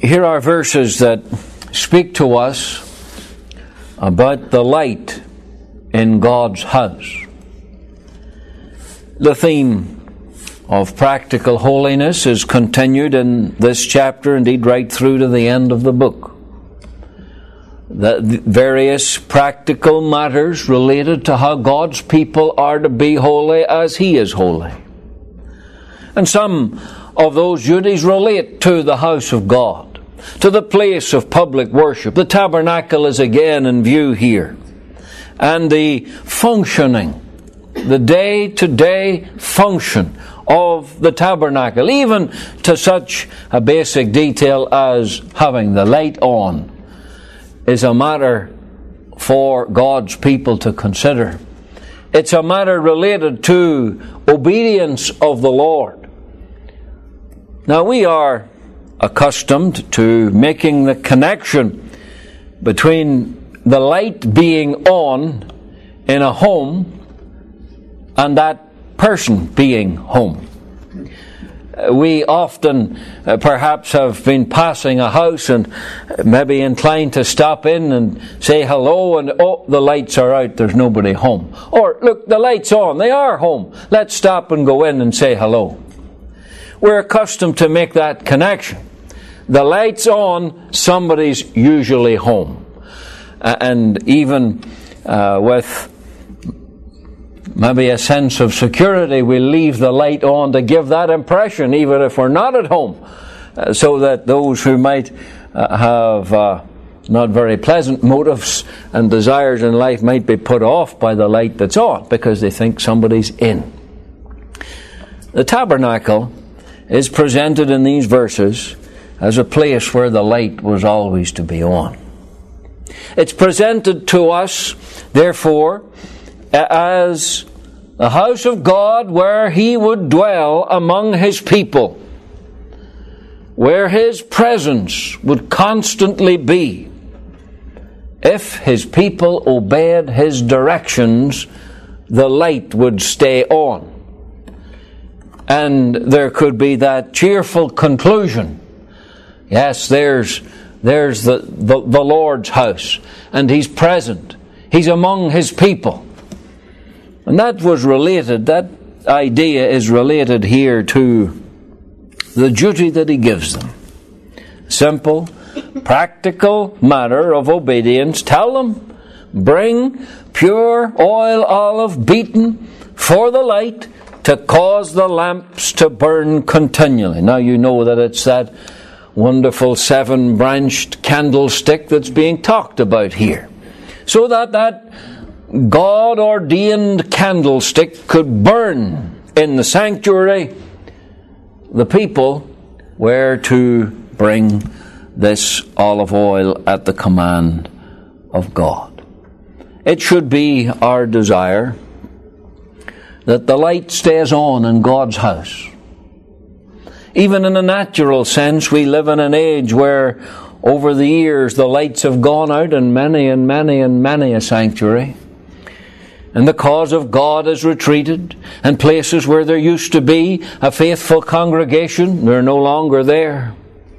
Here are verses that speak to us about the light in God's house. The theme of practical holiness is continued in this chapter, indeed right through to the end of the book. The various practical matters related to how God's people are to be holy as He is holy. And some of those duties relate to the house of God, to the place of public worship. The tabernacle is again in view here. And the functioning, the day-to-day function of the tabernacle, even to such a basic detail as having the light on, is a matter for God's people to consider. It's a matter related to obedience of the Lord. Now, we are accustomed to making the connection between the light being on in a home and that person being home. We often perhaps have been passing a house and maybe inclined to stop in and say hello, and oh, the lights are out, there's nobody home. Or, look, the light's on, they are home, let's stop and go in and say hello. We're accustomed to make that connection. The light's on, somebody's usually home. And even with maybe a sense of security, we leave the light on to give that impression, even if we're not at home, so that those who might have not very pleasant motives and desires in life might be put off by the light that's on, because they think somebody's in. The tabernacle is presented in these verses as a place where the light was always to be on. It's presented to us, therefore, as the house of God where He would dwell among His people, where His presence would constantly be. If His people obeyed His directions, the light would stay on. And there could be that cheerful conclusion. Yes, there's the Lord's house, and He's present. He's among His people. And that was related, that idea is related here to the duty that He gives them. Simple, practical matter of obedience. Tell them, bring pure oil olive beaten for the light, to cause the lamps to burn continually. Now you know that it's that wonderful 7-branched candlestick that's being talked about here. So that God-ordained candlestick could burn in the sanctuary, the people were to bring this olive oil at the command of God. It should be our desire that the light stays on in God's house. Even in a natural sense, we live in an age where over the years the lights have gone out in many a sanctuary. And the cause of God has retreated, and places where there used to be a faithful congregation, they're no longer there.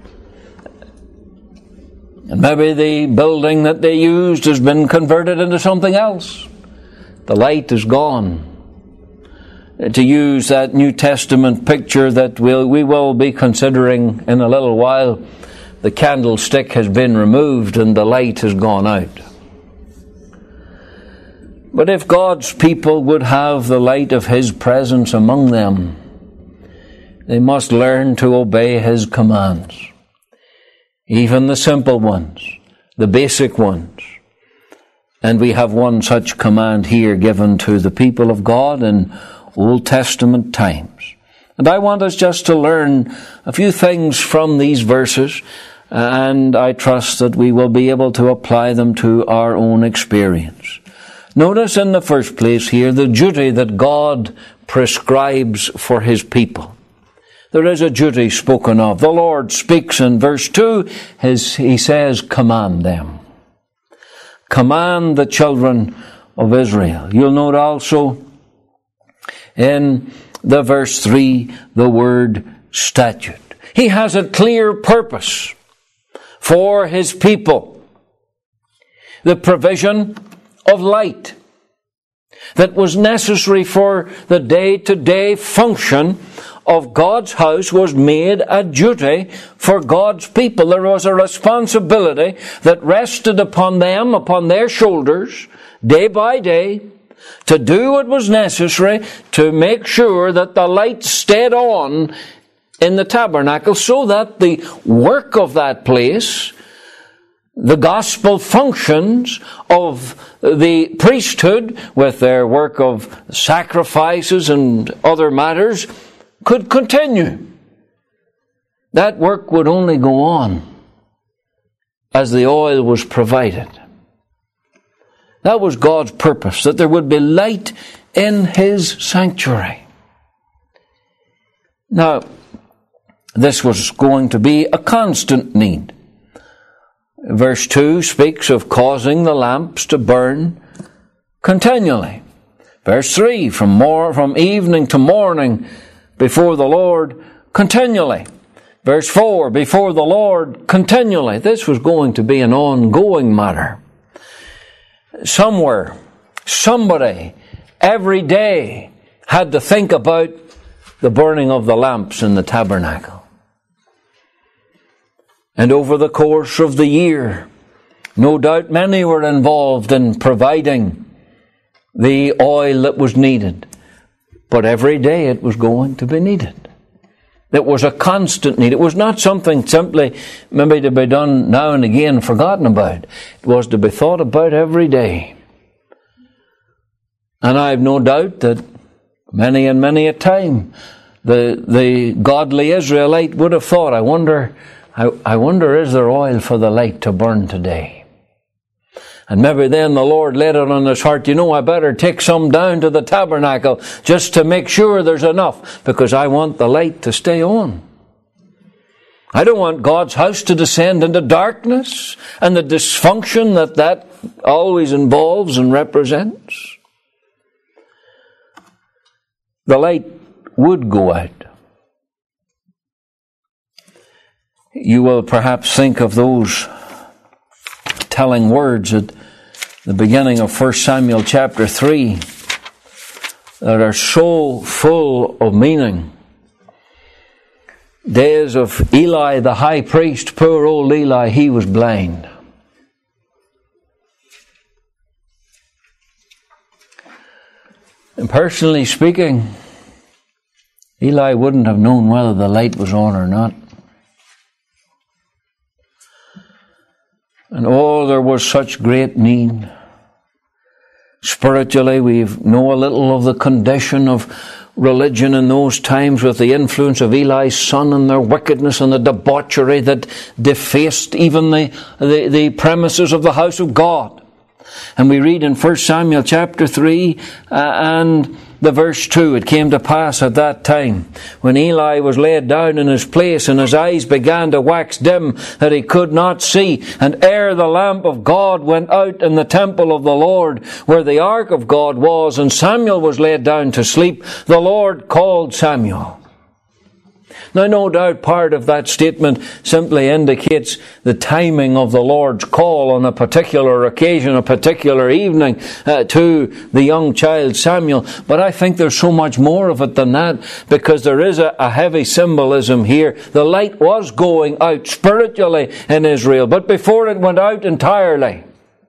And maybe the building that they used has been converted into something else. The light is gone. To use that New Testament picture that we will be considering in a little while, the candlestick has been removed and the light has gone out. But if God's people would have the light of His presence among them, they must learn to obey His commands. Even the simple ones, the basic ones. And we have one such command here given to the people of God in Old Testament times. And I want us just to learn a few things from these verses, and I trust that we will be able to apply them to our own experience. Notice in the first place here the duty that God prescribes for His people. There is a duty spoken of. The Lord speaks in verse 2, He says, command them. Command the children of Israel. You'll note also in the verse 3, the word statute. He has a clear purpose for His people. The provision of light that was necessary for the day-to-day function of God's house was made a duty for God's people. There was a responsibility that rested upon them, upon their shoulders, day by day, to do what was necessary to make sure that the light stayed on in the tabernacle, so that the work of that place, the gospel functions of the priesthood, with their work of sacrifices and other matters, could continue. That work would only go on as the oil was provided. That was God's purpose, that there would be light in His sanctuary. Now, this was going to be a constant need. Verse 2 speaks of causing the lamps to burn continually. Verse 3, from evening to morning before the Lord continually. Verse 4, before the Lord continually. This was going to be an ongoing matter. Somewhere, somebody, every day had to think about the burning of the lamps in the tabernacle. And over the course of the year, no doubt many were involved in providing the oil that was needed. But every day it was going to be needed. It was a constant need. It was not something simply maybe to be done now and again, forgotten about. It was to be thought about every day. And I have no doubt that many and many a time the godly Israelite would have thought, I wonder, is there oil for the light to burn today? And maybe then the Lord laid it on his heart, I better take some down to the tabernacle just to make sure there's enough, because I want the light to stay on. I don't want God's house to descend into darkness and the dysfunction that always involves and represents. The light would go out. You will perhaps think of those telling words at the beginning of 1 Samuel chapter 3 that are so full of meaning. Days of Eli the high priest, poor old Eli, he was blind. And personally speaking, Eli wouldn't have known whether the light was on or not. And there was such great need. Spiritually, we know a little of the condition of religion in those times, with the influence of Eli's son and their wickedness and the debauchery that defaced even the premises of the house of God. And we read in 1 Samuel chapter 3 and the verse 2, it came to pass at that time, when Eli was laid down in his place, and his eyes began to wax dim, that he could not see. And ere the lamp of God went out in the temple of the Lord, where the ark of God was, and Samuel was laid down to sleep, the Lord called Samuel. Now, no doubt part of that statement simply indicates the timing of the Lord's call on a particular occasion, a particular evening to the young child Samuel. But I think there's so much more of it than that, because there is a heavy symbolism here. The light was going out spiritually in Israel, but before it went out entirely.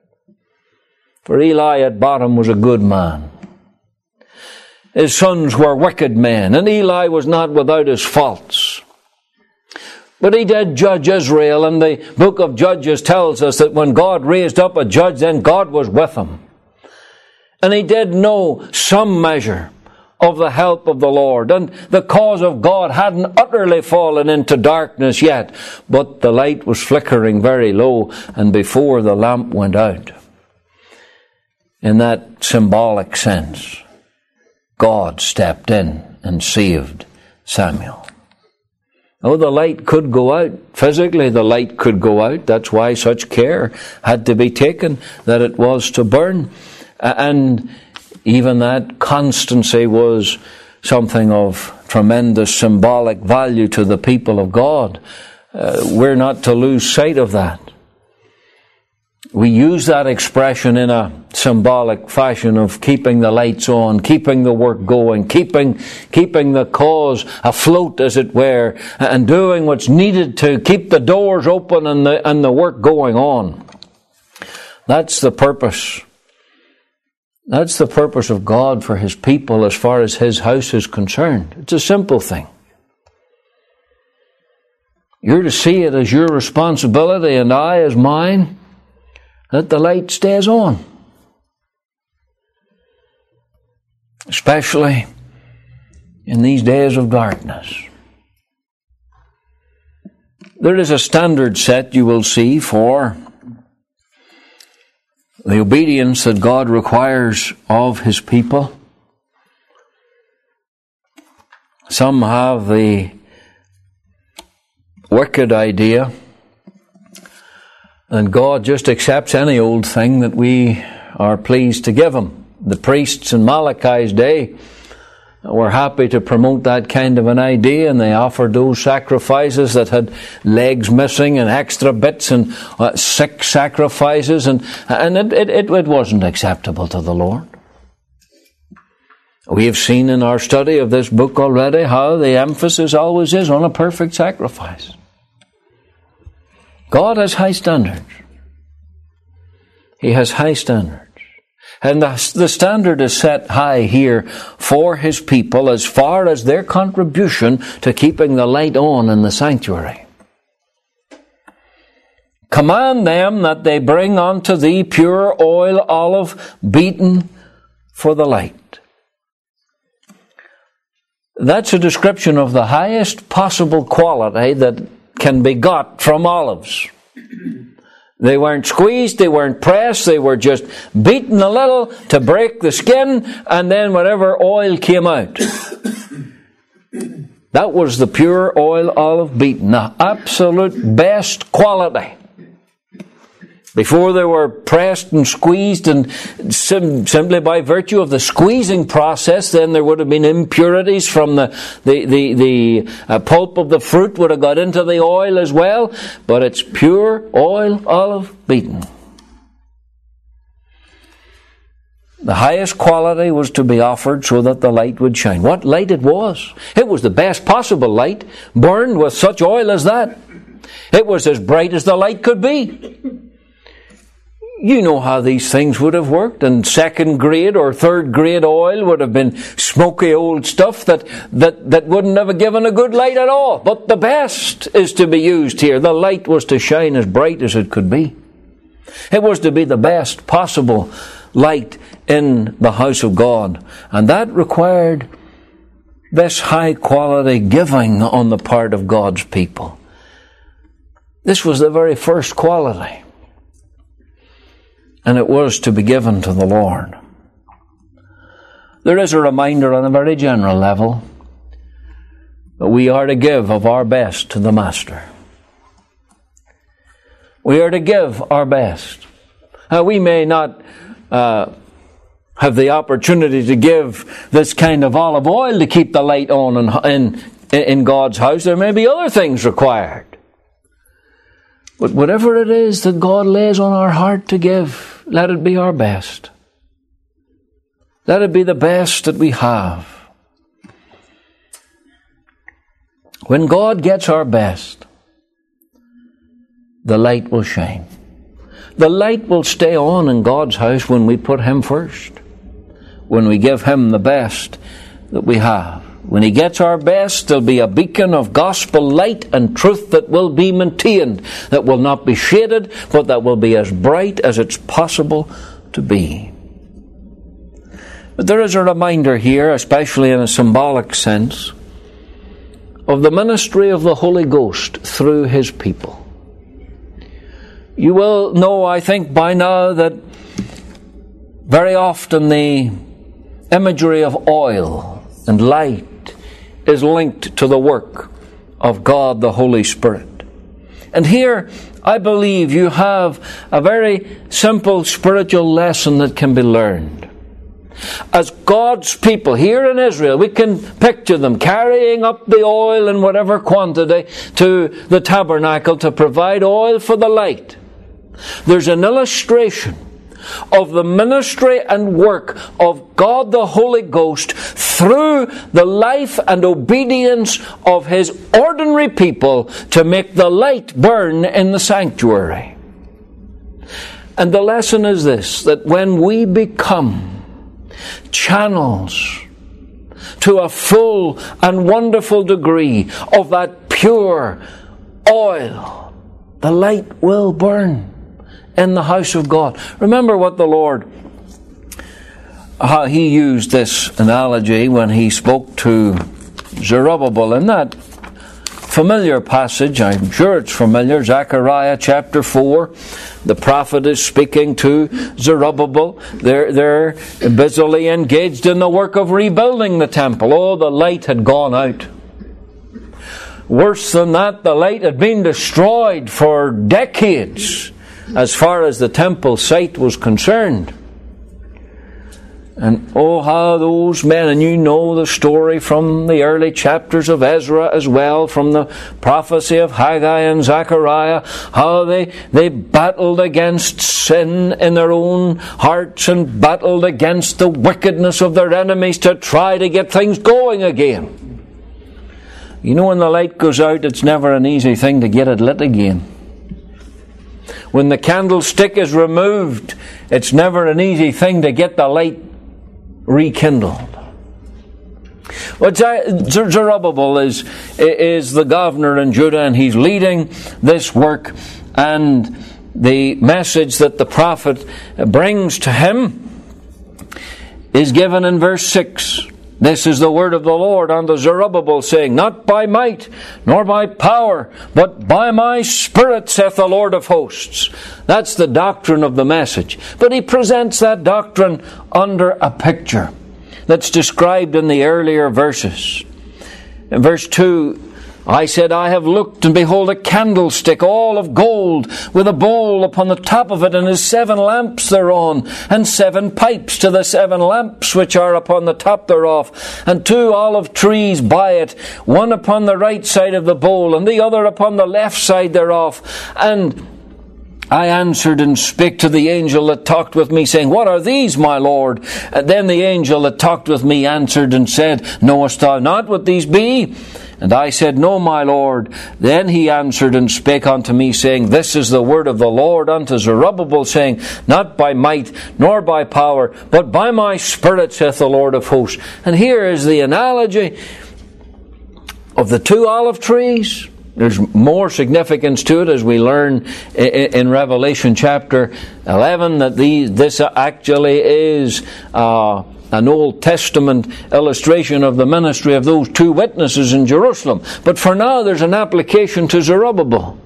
For Eli at bottom was a good man. His sons were wicked men, and Eli was not without his faults. But he did judge Israel, and the book of Judges tells us that when God raised up a judge, then God was with him. And he did know some measure of the help of the Lord, and the cause of God hadn't utterly fallen into darkness yet, but the light was flickering very low, and before the lamp went out. In that symbolic sense, God stepped in and saved Samuel. Oh, the light could go out. Physically, the light could go out. That's why such care had to be taken, that it was to burn. And even that constancy was something of tremendous symbolic value to the people of God. we're not to lose sight of that. We use that expression in a symbolic fashion of keeping the lights on, keeping the work going, keeping the cause afloat, as it were, and doing what's needed to keep the doors open and the work going on. That's the purpose. That's the purpose of God for His people as far as His house is concerned. It's a simple thing. You're to see it as your responsibility, and I as mine, that the light stays on. Especially in these days of darkness. There is a standard set, you will see, for the obedience that God requires of His people. Some have the wicked idea and God just accepts any old thing that we are pleased to give Him. The priests in Malachi's day were happy to promote that kind of an idea, and they offered those sacrifices that had legs missing and extra bits and sick sacrifices, and it wasn't acceptable to the Lord. We have seen in our study of this book already how the emphasis always is on a perfect sacrifice. God has high standards. He has high standards. And the standard is set high here for His people as far as their contribution to keeping the light on in the sanctuary. Command them that they bring unto thee pure oil olive beaten for the light. That's a description of the highest possible quality that can be got from olives. They weren't squeezed, they weren't pressed, they were just beaten a little to break the skin, and then whatever oil came out. That was the pure oil olive beaten, the absolute best quality. Before they were pressed and squeezed, and simply by virtue of the squeezing process, then there would have been impurities from the pulp of the fruit would have got into the oil as well. But it's pure oil olive beaten. The highest quality was to be offered so that the light would shine. What light it was! It was the best possible light, burned with such oil as that. It was as bright as the light could be. You know how these things would have worked, and second grade or third grade oil would have been smoky old stuff that wouldn't have given a good light at all. But the best is to be used here. The light was to shine as bright as it could be. It was to be the best possible light in the house of God. And that required this high quality giving on the part of God's people. This was the very first quality. And it was to be given to the Lord. There is a reminder on a very general level that we are to give of our best to the Master. We are to give our best. We may not have the opportunity to give this kind of olive oil to keep the light on in God's house. There may be other things required. But whatever it is that God lays on our heart to give, let it be our best. Let it be the best that we have. When God gets our best, the light will shine. The light will stay on in God's house when we put Him first. When we give Him the best that we have. When He gets our best, there'll be a beacon of gospel light and truth that will be maintained, that will not be shaded, but that will be as bright as it's possible to be. But there is a reminder here, especially in a symbolic sense, of the ministry of the Holy Ghost through His people. You will know, I think, by now that very often the imagery of oil and light is linked to the work of God the Holy Spirit. And here, I believe you have a very simple spiritual lesson that can be learned. As God's people here in Israel, we can picture them carrying up the oil in whatever quantity to the tabernacle to provide oil for the light. There's an illustration of the ministry and work of God the Holy Ghost through the life and obedience of His ordinary people to make the light burn in the sanctuary. And the lesson is this, that when we become channels to a full and wonderful degree of that pure oil, the light will burn in the house of God. Remember what the Lord, how He used this analogy when He spoke to Zerubbabel in that familiar passage. I'm sure it's familiar. Zechariah chapter 4. The prophet is speaking to Zerubbabel. They're busily engaged in the work of rebuilding the temple. Oh, the light had gone out. Worse than that, the light had been destroyed for decades as far as the temple site was concerned. And oh, how those men, and you know the story from the early chapters of Ezra as well, from the prophecy of Haggai and Zechariah, how they battled against sin in their own hearts and battled against the wickedness of their enemies to try to get things going again. You know, when the light goes out, it's never an easy thing to get it lit again. When the candlestick is removed, it's never an easy thing to get the light rekindled. Well, Zerubbabel is the governor in Judah, and he's leading this work, and the message that the prophet brings to him is given in verse 6. This is the word of the Lord unto Zerubbabel, saying, Not by might, nor by power, but by my Spirit, saith the Lord of hosts. That's the doctrine of the message. But he presents that doctrine under a picture that's described in the earlier verses. In verse 2, I said, I have looked, and behold, a candlestick, all of gold, with a bowl upon the top of it, and his 7 lamps thereon, and 7 pipes to the 7 lamps which are upon the top thereof, and 2 olive trees by it, one upon the right side of the bowl, and the other upon the left side thereof. And I answered and spake to the angel that talked with me, saying, What are these, my Lord? And then the angel that talked with me answered and said, Knowest thou not what these be? And I said, No, my Lord. Then he answered and spake unto me, saying, This is the word of the Lord unto Zerubbabel, saying, Not by might, nor by power, but by my Spirit, saith the Lord of hosts. And here is the analogy of the 2 olive trees. There's more significance to it as we learn in Revelation chapter 11 that this actually is an Old Testament illustration of the ministry of those 2 witnesses in Jerusalem. But for now, there's an application to Zerubbabel.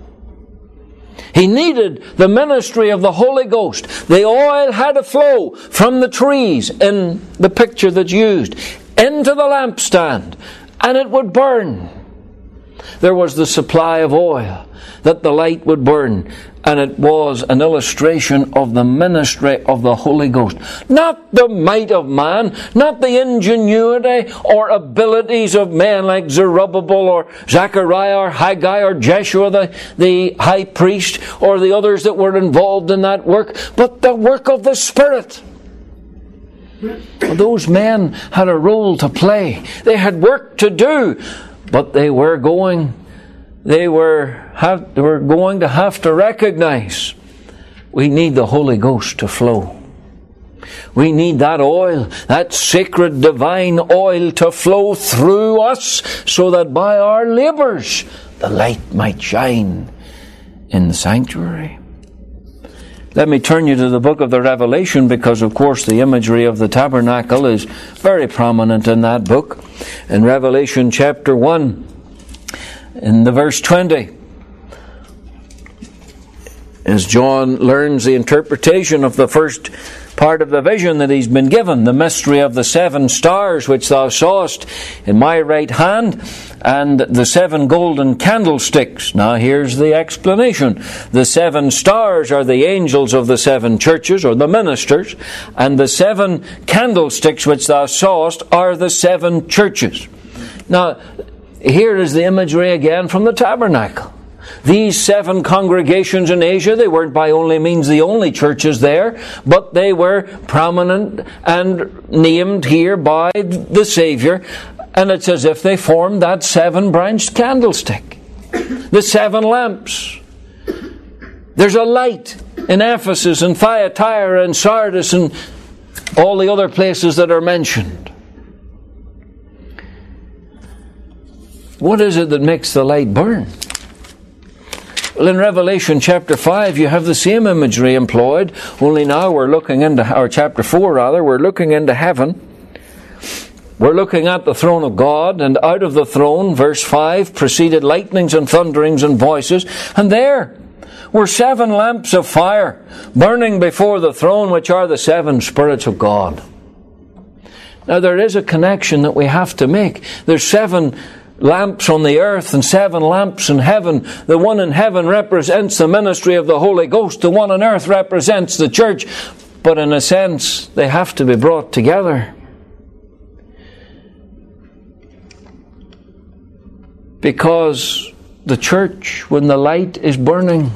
He needed the ministry of the Holy Ghost. The oil had to flow from the trees in the picture that's used into the lampstand, and it would burn. There was the supply of oil that the light would burn, and it was an illustration of the ministry of the Holy Ghost. Not the might of man, not the ingenuity or abilities of men like Zerubbabel or Zechariah or Haggai or Jeshua the high priest or the others that were involved in that work, but the work of the Spirit. Those men had a role to play. They had work to do, but they were going to have to recognize we need the Holy Ghost to flow. We need that oil, that sacred divine oil to flow through us so that by our labours the light might shine in the sanctuary. Let me turn you to the book of the Revelation, because of course the imagery of the tabernacle is very prominent in that book. In Revelation chapter 1, in the verse 20, as John learns the interpretation of the first part of the vision that he's been given, the mystery of the 7 stars which thou sawest in my right hand, and the 7 golden candlesticks. Now here's the explanation. The 7 stars are the angels of the 7 churches, or the ministers, and the 7 candlesticks which thou sawest are the 7 churches. Now, here is the imagery again from the tabernacle. These 7 congregations in Asia, they weren't by only means the only churches there, but they were prominent and named here by the Savior, and it's as if they formed that 7-branched candlestick. The 7 lamps. There's a light in Ephesus and Thyatira and Sardis and all the other places that are mentioned. What is it that makes the light burn? Well, in Revelation chapter 5, you have the same imagery employed, only now we're looking into, or chapter 4 rather, we're looking into heaven. We're looking at the throne of God, and out of the throne, verse 5, proceeded lightnings and thunderings and voices, and there were 7 lamps of fire burning before the throne, which are the 7 spirits of God. Now there is a connection that we have to make. There's 7 lamps on the earth and 7 lamps in heaven. The one in heaven represents the ministry of the Holy Ghost. The one on earth represents the church. But in a sense, they have to be brought together. Because the church, when the light is burning,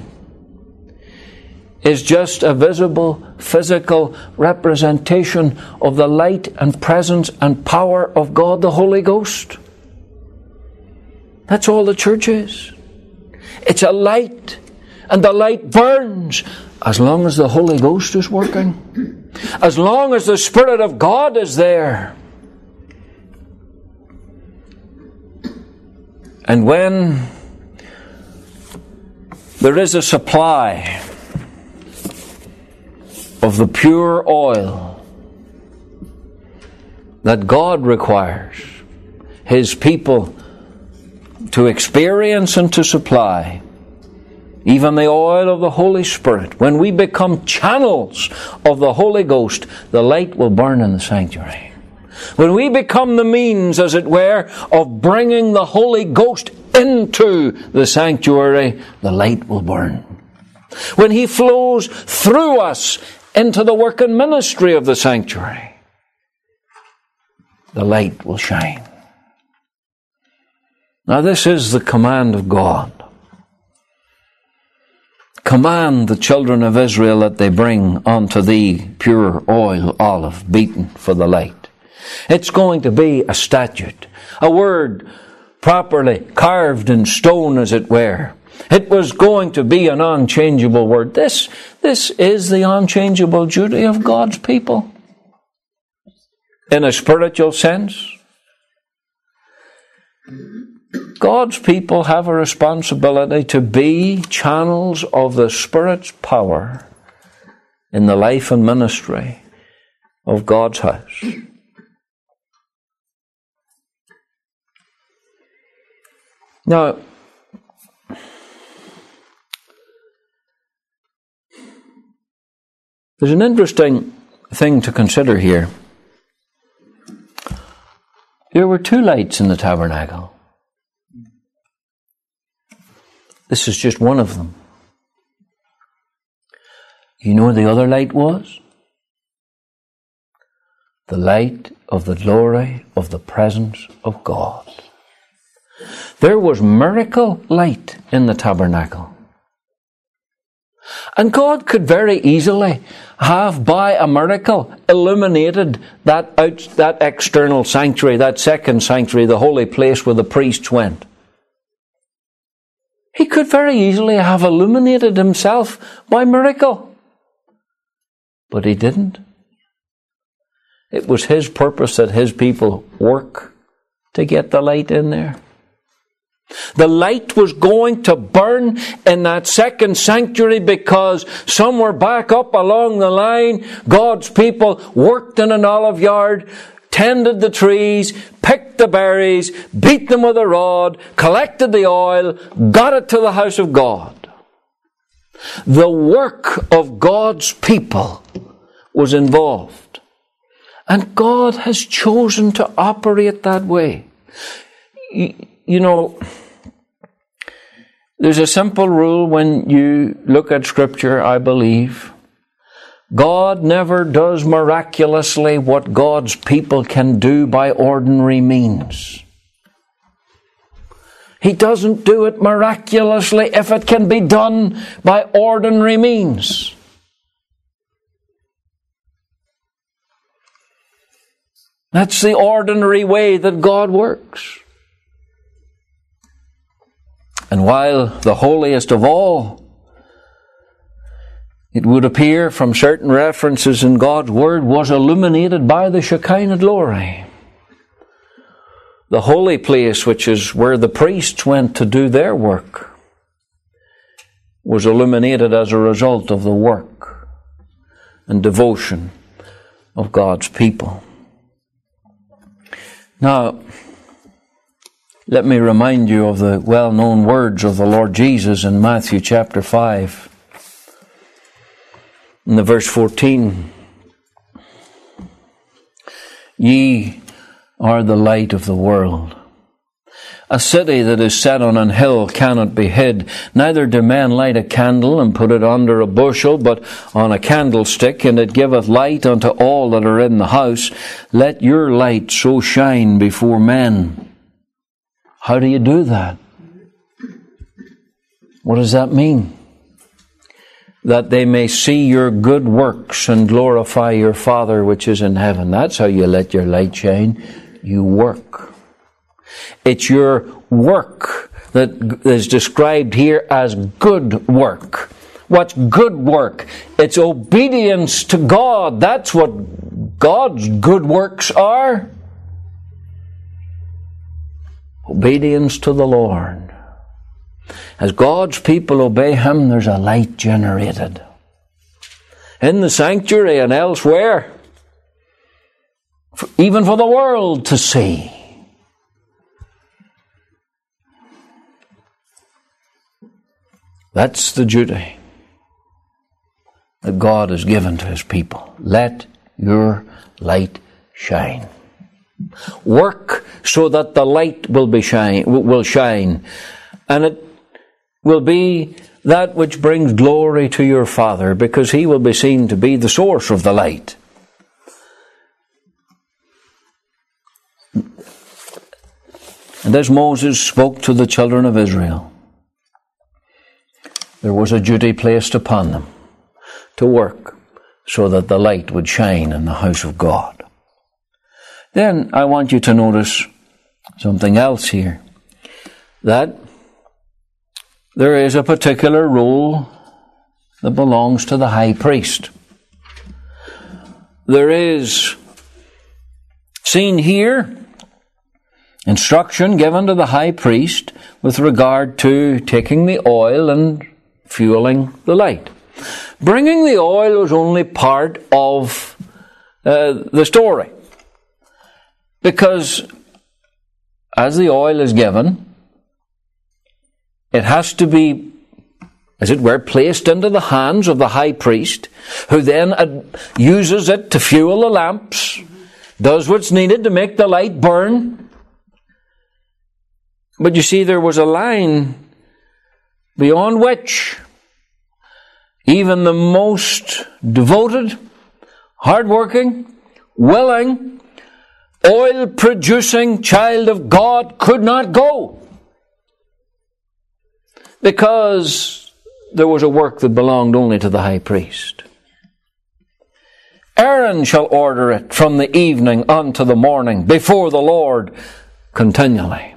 is just a visible, physical representation of the light and presence and power of God the Holy Ghost. That's all the church is. It's a light, and the light burns as long as the Holy Ghost is working, as long as the Spirit of God is there. And when there is a supply of the pure oil that God requires His people to experience and to supply, even the oil of the Holy Spirit, when we become channels of the Holy Ghost, the light will burn in the sanctuary. When we become the means, as it were, of bringing the Holy Ghost into the sanctuary, the light will burn. When He flows through us into the work and ministry of the sanctuary, the light will shine. Now this is the command of God. Command the children of Israel that they bring unto thee pure oil, olive, beaten for the light. It's going to be a statute, a word properly carved in stone, as it were. It was going to be an unchangeable word. This is the unchangeable duty of God's people. In a spiritual sense, God's people have a responsibility to be channels of the Spirit's power in the life and ministry of God's house. Now, there's an interesting thing to consider here. There were 2 lights in the tabernacle. This is just one of them. You know what the other light was? The light of the glory of the presence of God. There was miracle light in the tabernacle. And God could very easily have, by a miracle, illuminated that external sanctuary, that second sanctuary, the holy place where the priests went. He could very easily have illuminated Himself by miracle. But He didn't. It was His purpose that His people work to get the light in there. The light was going to burn in that second sanctuary because somewhere back up along the line, God's people worked in an olive yard, tended the trees, picked the berries, beat them with a rod, collected the oil, got it to the house of God. The work of God's people was involved. And God has chosen to operate that way. You know, there's a simple rule when you look at Scripture, I believe. God never does miraculously what God's people can do by ordinary means. He doesn't do it miraculously if it can be done by ordinary means. That's the ordinary way that God works. And while the holiest of all, it would appear from certain references in God's Word, was illuminated by the Shekinah glory. The holy place, which is where the priests went to do their work, was illuminated as a result of the work and devotion of God's people. Now, let me remind you of the well-known words of the Lord Jesus in Matthew chapter 5. In the verse 14, "Ye are the light of the world. A city that is set on an hill cannot be hid. Neither do men light a candle and put it under a bushel, but on a candlestick, and it giveth light unto all that are in the house. Let your light so shine before men." How do you do that? What does that mean? That they may see your good works and glorify your Father which is in heaven. That's how you let your light shine. You work. It's your work that is described here as good work. What's good work? It's obedience to God. That's what God's good works are. Obedience to the Lord. As God's people obey Him, there's a light generated. In the sanctuary and elsewhere. Even for the world to see. That's the duty that God has given to His people. Let your light shine. Work so that the light will shine. And it will be that which brings glory to your Father, because He will be seen to be the source of the light. And as Moses spoke to the children of Israel, there was a duty placed upon them to work so that the light would shine in the house of God. Then I want you to notice something else here. That there is a particular role that belongs to the high priest. There is seen here instruction given to the high priest with regard to taking the oil and fueling the light. Bringing the oil was only part of the story. Because as the oil is given, it has to be, as it were, placed into the hands of the high priest, who then uses it to fuel the lamps, does what's needed to make the light burn. But you see, there was a line beyond which even the most devoted, hardworking, willing, oil-producing child of God could not go. Because there was a work that belonged only to the high priest. Aaron shall order it from the evening unto the morning before the Lord continually.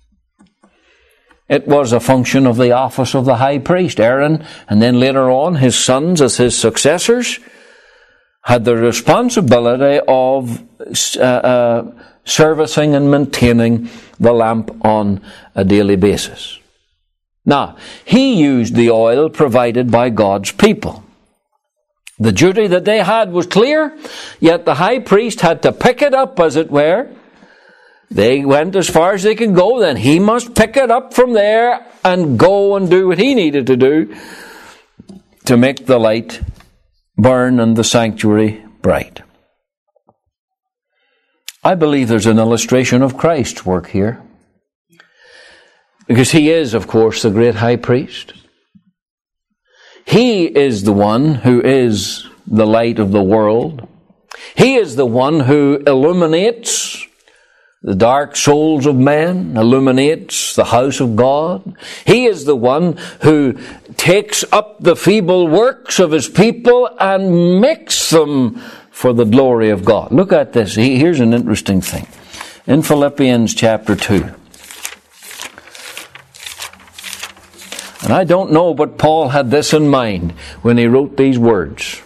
It was a function of the office of the high priest. Aaron, and then later on his sons as his successors, had the responsibility of servicing and maintaining the lamp on a daily basis. Now, he used the oil provided by God's people. The duty that they had was clear, yet the high priest had to pick it up, as it were. They went as far as they could go, then he must pick it up from there and go and do what he needed to do to make the light burn and the sanctuary bright. I believe there's an illustration of Christ's work here, because he is, of course, the great high priest. He is the one who is the light of the world. He is the one who illuminates the dark souls of men, illuminates the house of God. He is the one who takes up the feeble works of his people and makes them for the glory of God. Look at this. Here's an interesting thing. In Philippians chapter 2. And I don't know, but Paul had this in mind when he wrote these words.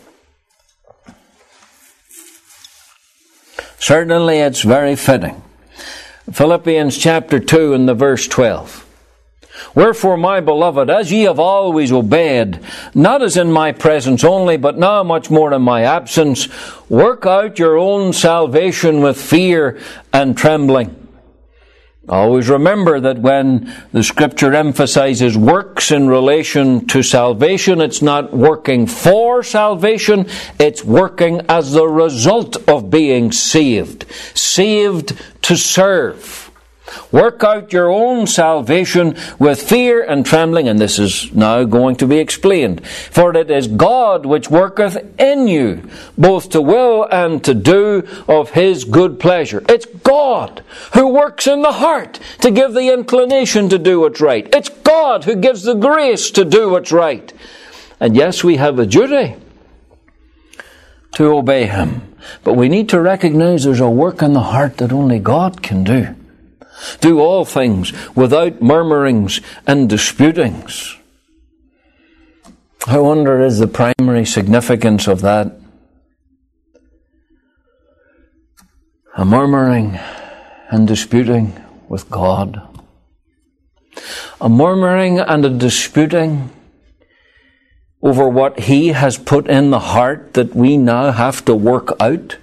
Certainly it's very fitting. Philippians chapter 2 and the verse 12. Wherefore, my beloved, as ye have always obeyed, not as in my presence only, but now much more in my absence, work out your own salvation with fear and trembling. Always remember that when the Scripture emphasizes works in relation to salvation, it's not working for salvation, it's working as the result of being saved. Saved to serve. Work out your own salvation with fear and trembling, and this is now going to be explained. For it is God which worketh in you, both to will and to do of his good pleasure. It's God who works in the heart to give the inclination to do what's right. It's God who gives the grace to do what's right. And yes, we have a duty to obey him. But we need to recognize there's a work in the heart that only God can do. Do all things without murmurings and disputings. I wonder, is the primary significance of that a murmuring and disputing with God? A murmuring and a disputing over what he has put in the heart that we now have to work out?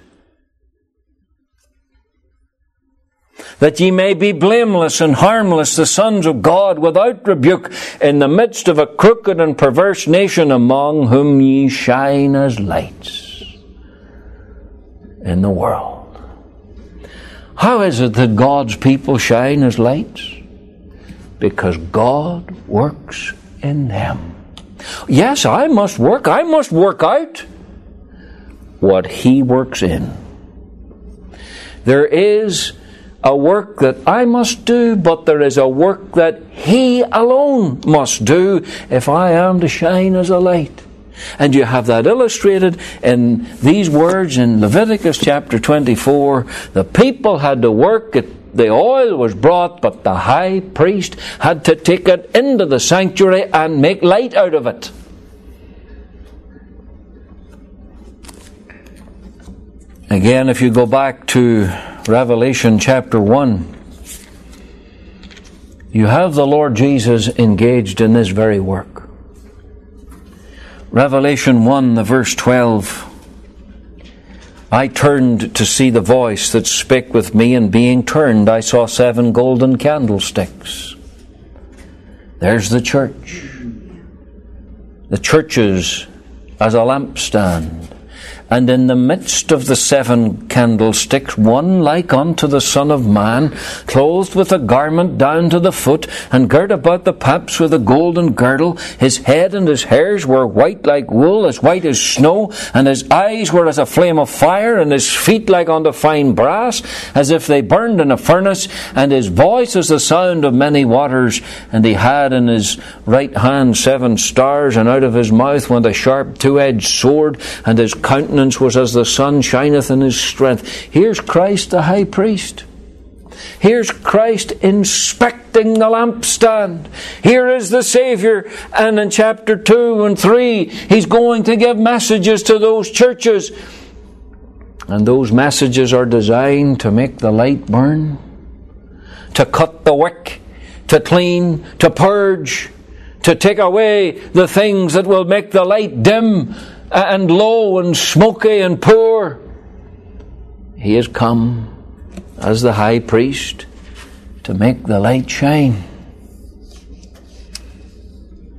That ye may be blameless and harmless, the sons of God, without rebuke, in the midst of a crooked and perverse nation, among whom ye shine as lights in the world. How is it that God's people shine as lights? Because God works in them. Yes, I must work out what he works in. There is a work that I must do, but there is a work that he alone must do if I am to shine as a light. And you have that illustrated in these words in Leviticus chapter 24. The people had to work, the oil was brought, but the high priest had to take it into the sanctuary and make light out of it. Again, if you go back to Revelation chapter 1, you have the Lord Jesus engaged in this very work. Revelation 1, the verse 12. I turned to see the voice that spake with me, and being turned, I saw 7 golden candlesticks. There's the church. The church is as a lampstand. And in the midst of the 7 candlesticks, one like unto the Son of Man, clothed with a garment down to the foot, and girt about the paps with a golden girdle. His head and his hairs were white like wool, as white as snow, and his eyes were as a flame of fire, and his feet like unto fine brass, as if they burned in a furnace, and his voice as the sound of many waters. And he had in his right hand 7 stars, and out of his mouth went a sharp 2-edged sword, and his countenance was as the sun shineth in his strength. Here's Christ the high priest. Here's Christ inspecting the lampstand. Here is the Savior, and in chapter 2 and 3 he's going to give messages to those churches, and those messages are designed to make the light burn, to cut the wick, to clean, to purge, to take away the things that will make the light dim and low and smoky and poor. He has come as the high priest to make the light shine.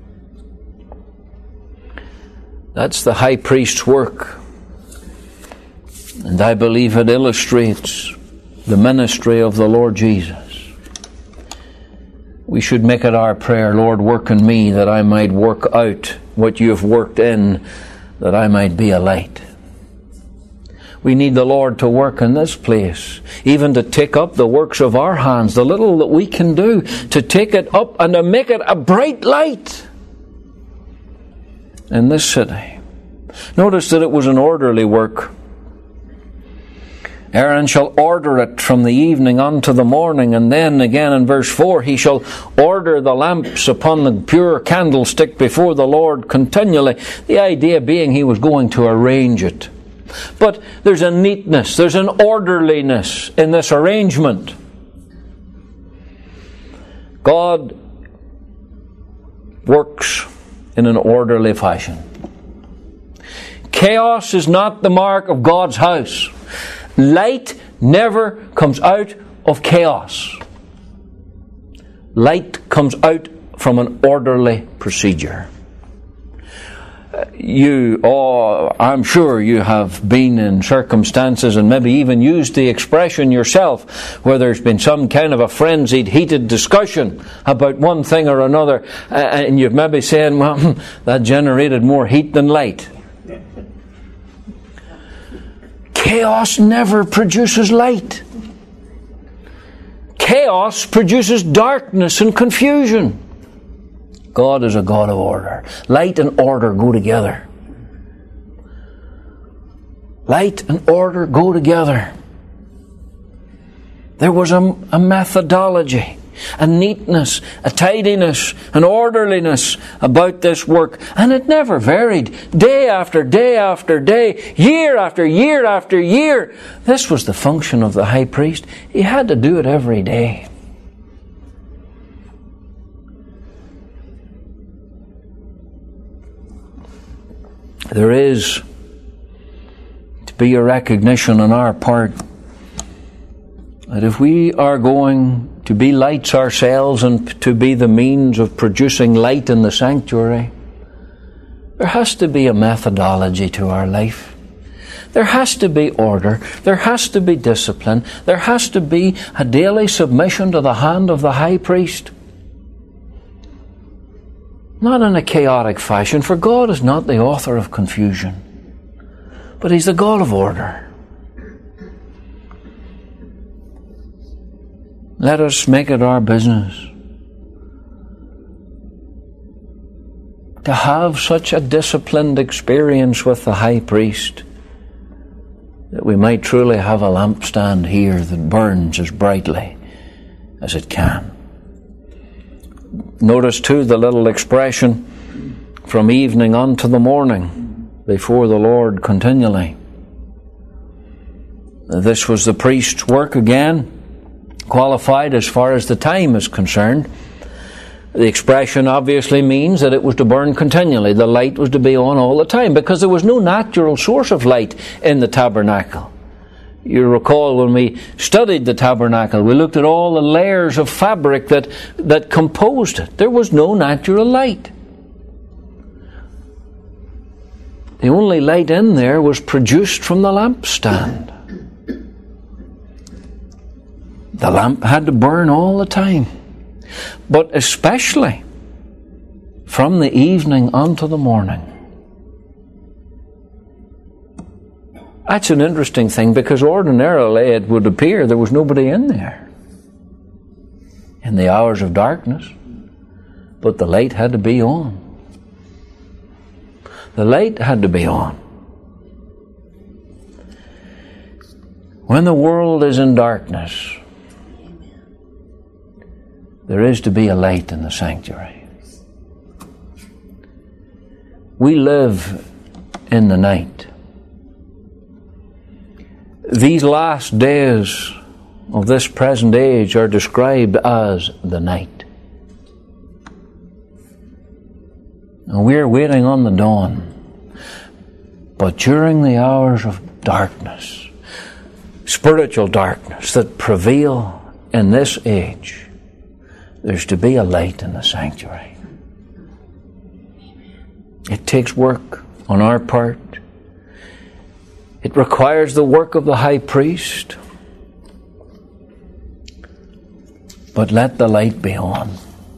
That's the high priest's work. And I believe it illustrates the ministry of the Lord Jesus. We should make it our prayer, Lord, work in me that I might work out what you have worked in, that I might be a light. We need the Lord to work in this place, even to take up the works of our hands, the little that we can do, to take it up and to make it a bright light in this city. Notice that it was an orderly work. Aaron shall order it from the evening unto the morning, and then again in verse 4, he shall order the lamps upon the pure candlestick before the Lord continually. The idea being he was going to arrange it. But there's a neatness, there's an orderliness in this arrangement. God works in an orderly fashion. Chaos is not the mark of God's house. Light never comes out of chaos. Light comes out from an orderly procedure. I'm sure you have been in circumstances and maybe even used the expression yourself where there's been some kind of a frenzied, heated discussion about one thing or another, and you've maybe saying, well, that generated more heat than light. Chaos never produces light. Chaos produces darkness and confusion. God is a God of order. Light and order go together. Light and order go together. There was a methodology, a neatness, a tidiness, an orderliness about this work. And it never varied. Day after day after day, year after year after year. This was the function of the high priest. He had to do it every day. There is to be a recognition on our part that if we are going to be lights ourselves and to be the means of producing light in the sanctuary, there has to be a methodology to our life. There has to be order. There has to be discipline. There has to be a daily submission to the hand of the high priest. Not in a chaotic fashion, for God is not the author of confusion, but He's the God of order. Let us make it our business to have such a disciplined experience with the high priest that we might truly have a lampstand here that burns as brightly as it can. Notice too the little expression, from evening unto the morning, before the Lord continually. This was the priest's work again, qualified as far as the time is concerned. The expression obviously means that it was to burn continually. The light was to be on all the time, because there was no natural source of light in the tabernacle. You recall when we studied the tabernacle, we looked at all the layers of fabric that composed it. There was no natural light. The only light in there was produced from the lampstand. The lamp had to burn all the time, but especially from the evening unto the morning. That's an interesting thing, because ordinarily it would appear there was nobody in there in the hours of darkness, but the light had to be on. The light had to be on. When the world is in darkness, there is to be a light in the sanctuary. We live in the night. These last days of this present age are described as the night. And we're waiting on the dawn. But during the hours of darkness, spiritual darkness that prevail in this age, there's to be a light in the sanctuary. It takes work on our part. It requires the work of the high priest. But let the light be on.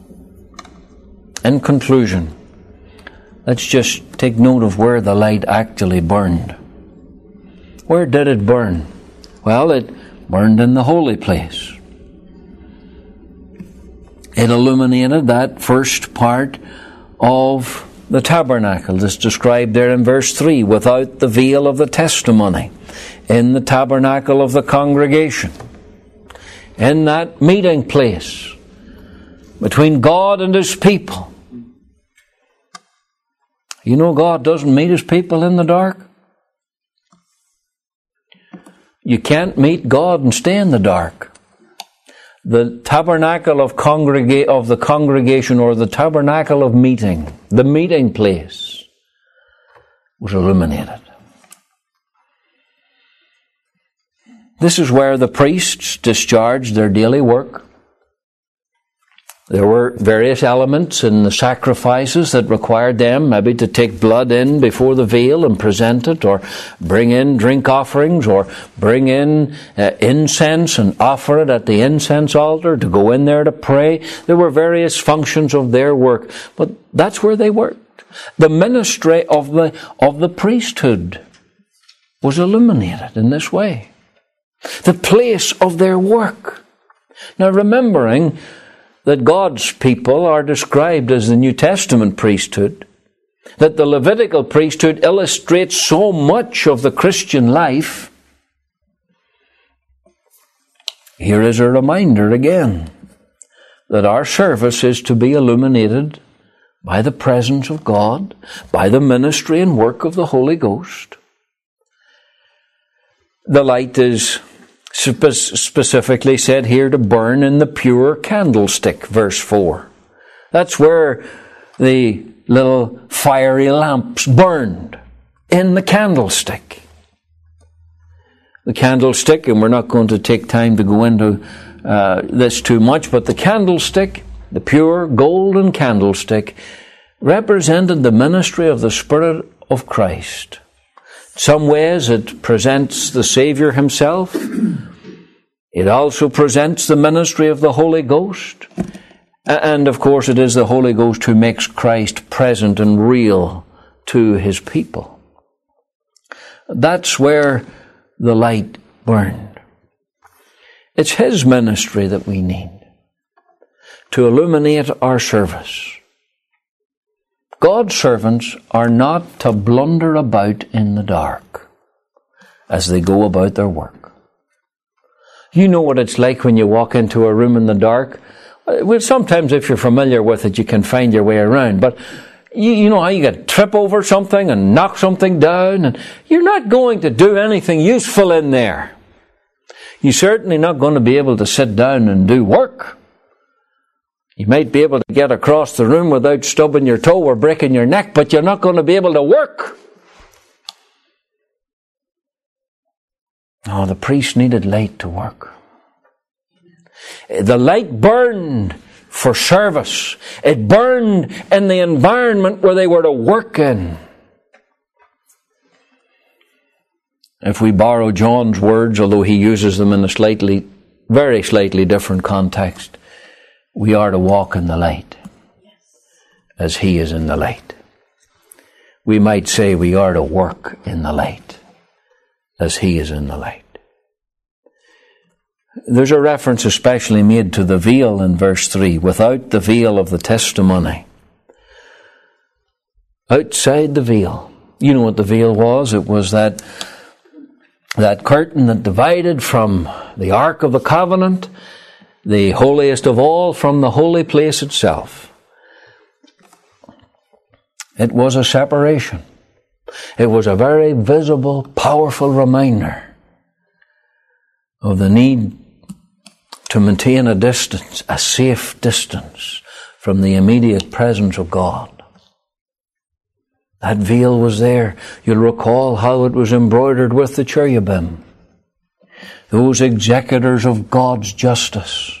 In conclusion, let's just take note of where the light actually burned. Where did it burn? Well, it burned in the holy place. It illuminated that first part of the tabernacle that's described there in verse 3, without the veil of the testimony, in the tabernacle of the congregation, in that meeting place between God and His people. You know, God doesn't meet His people in the dark. You can't meet God and stay in the dark. The tabernacle of the congregation, or the tabernacle of meeting, the meeting place, was illuminated. This is where the priests discharged their daily work. There were various elements in the sacrifices that required them maybe to take blood in before the veil and present it, or bring in drink offerings, or bring in incense and offer it at the incense altar, to go in there to pray. There were various functions of their work, but that's where they worked. The ministry of the priesthood was illuminated in this way. The place of their work. Now, remembering that God's people are described as the New Testament priesthood, that the Levitical priesthood illustrates so much of the Christian life, here is a reminder again that our service is to be illuminated by the presence of God, by the ministry and work of the Holy Ghost. The light is specifically said here to burn in the pure candlestick, verse 4. That's where the little fiery lamps burned, in the candlestick. The candlestick, and we're not going to take time to go into this too much, but the candlestick, the pure golden candlestick, represented the ministry of the Spirit of Christ. In some ways it presents the Savior Himself. It also presents the ministry of the Holy Ghost. And of course it is the Holy Ghost who makes Christ present and real to His people. That's where the light burned. It's His ministry that we need to illuminate our service. God's servants are not to blunder about in the dark as they go about their work. You know what it's like when you walk into a room in the dark. Well, sometimes if you're familiar with it, you can find your way around. But you know how you get trip over something and knock something down, and you're not going to do anything useful in there. You're certainly not going to be able to sit down and do work. You might be able to get across the room without stubbing your toe or breaking your neck, but you're not going to be able to work. Oh, the priest needed light to work. The light burned for service. It burned in the environment where they were to work in. If we borrow John's words, although he uses them in a very slightly different context, we are to walk in the light as He is in the light. We might say we are to work in the light as He is in the light. There's a reference especially made to the veil in verse 3. Without the veil of the testimony. Outside the veil. You know what the veil was? It was that curtain that divided from the Ark of the Covenant, the holiest of all, from the holy place itself. It was a separation. It was a very visible, powerful reminder of the need to maintain a distance, a safe distance from the immediate presence of God. That veil was there. You'll recall how it was embroidered with the cherubim. Those executors of God's justice.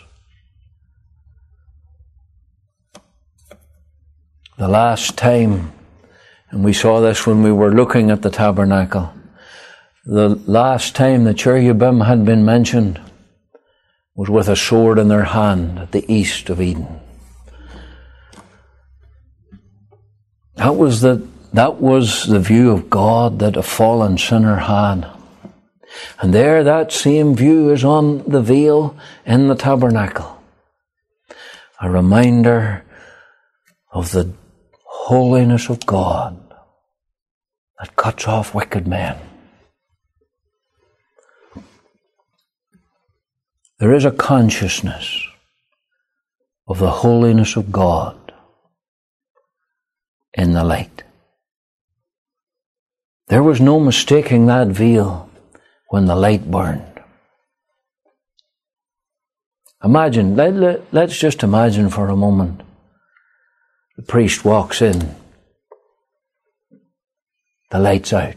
The last time, and we saw this when we were looking at the tabernacle, The last time the cherubim had been mentioned was with a sword in their hand at the east of Eden. That was the view of God that a fallen sinner had. And there, that same view is on the veil in the tabernacle. A reminder of the holiness of God that cuts off wicked men. There is a consciousness of the holiness of God in the light. There was no mistaking that veil when the light burned. Imagine, let's just imagine for a moment, the priest walks in, the light's out.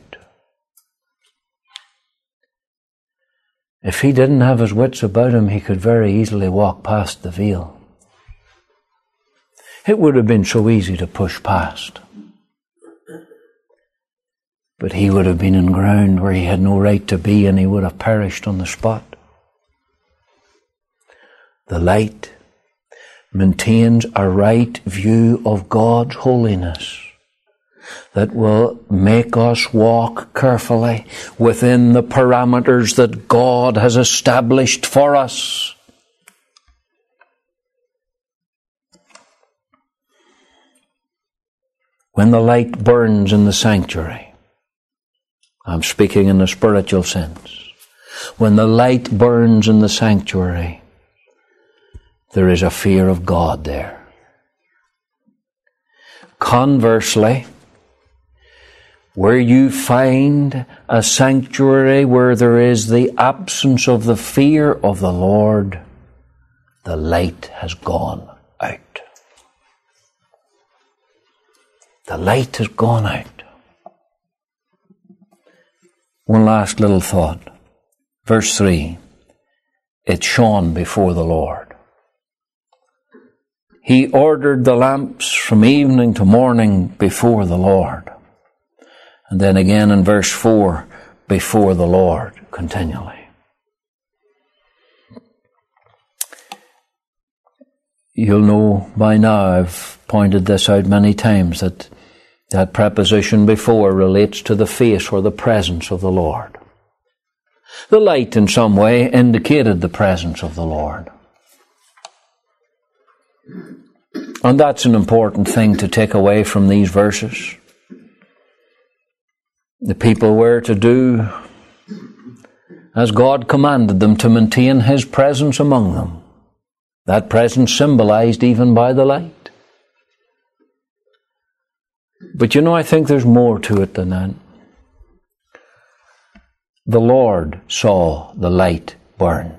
If he didn't have his wits about him, he could very easily walk past the veil. It would have been so easy to push past. But he would have been in ground where he had no right to be, and he would have perished on the spot. The light maintains a right view of God's holiness that will make us walk carefully within the parameters that God has established for us. When the light burns in the sanctuary, I'm speaking in a spiritual sense. When the light burns in the sanctuary, there is a fear of God there. Conversely, where you find a sanctuary where there is the absence of the fear of the Lord, the light has gone out. The light has gone out. One last little thought. Verse 3. It shone before the Lord. He ordered the lamps from evening to morning before the Lord. And then again in verse 4, before the Lord continually. You'll know by now, I've pointed this out many times, that preposition before relates to the face or the presence of the Lord. The light in some way indicated the presence of the Lord. And that's an important thing to take away from these verses. The people were to do as God commanded them, to maintain His presence among them. That presence symbolized even by the light. But I think there's more to it than that. The Lord saw the light burn.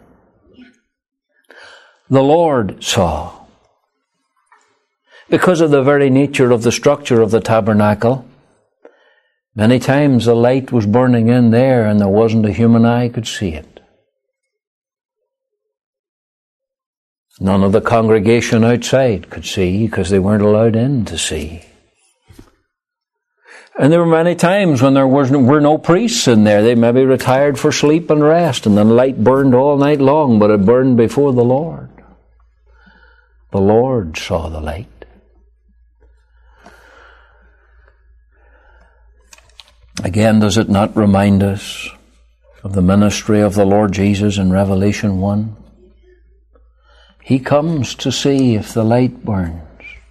The Lord saw. Because of the very nature of the structure of the tabernacle, many times the light was burning in there and there wasn't a human eye could see it. None of the congregation outside could see because they weren't allowed in to see. And there were many times when there were no priests in there. They maybe retired for sleep and rest, and the light burned all night long, but it burned before the Lord. The Lord saw the light. Again, does it not remind us of the ministry of the Lord Jesus in Revelation 1? He comes to see if the light burns.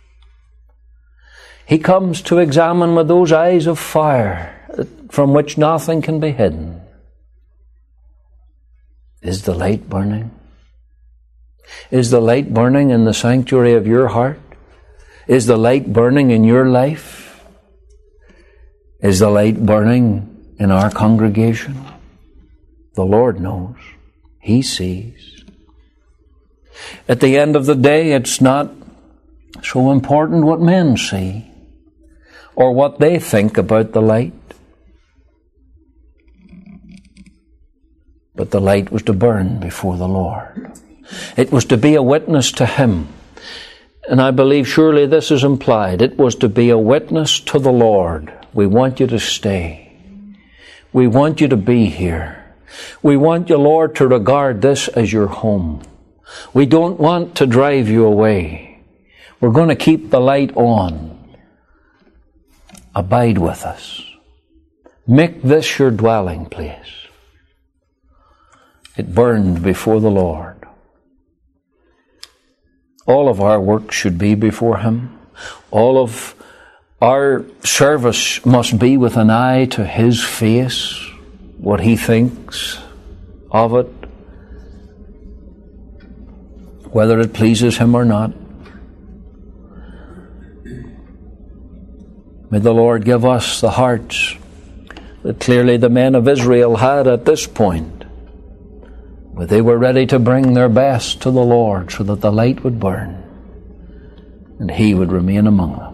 He comes to examine with those eyes of fire from which nothing can be hidden. Is the light burning? Is the light burning in the sanctuary of your heart? Is the light burning in your life? Is the light burning in our congregation? The Lord knows. He sees. At the end of the day, it's not so important what men see or what they think about the light. But the light was to burn before the Lord. It was to be a witness to Him. And I believe surely this is implied. It was to be a witness to the Lord. We want you to stay. We want you to be here. We want you, Lord, to regard this as your home. We don't want to drive you away. We're going to keep the light on. Abide with us. Make this your dwelling place. It burned before the Lord. All of our work should be before Him. All of our service must be with an eye to His face, what He thinks of it, whether it pleases Him or not. May the Lord give us the hearts that clearly the men of Israel had at this point, where they were ready to bring their best to the Lord so that the light would burn and He would remain among them.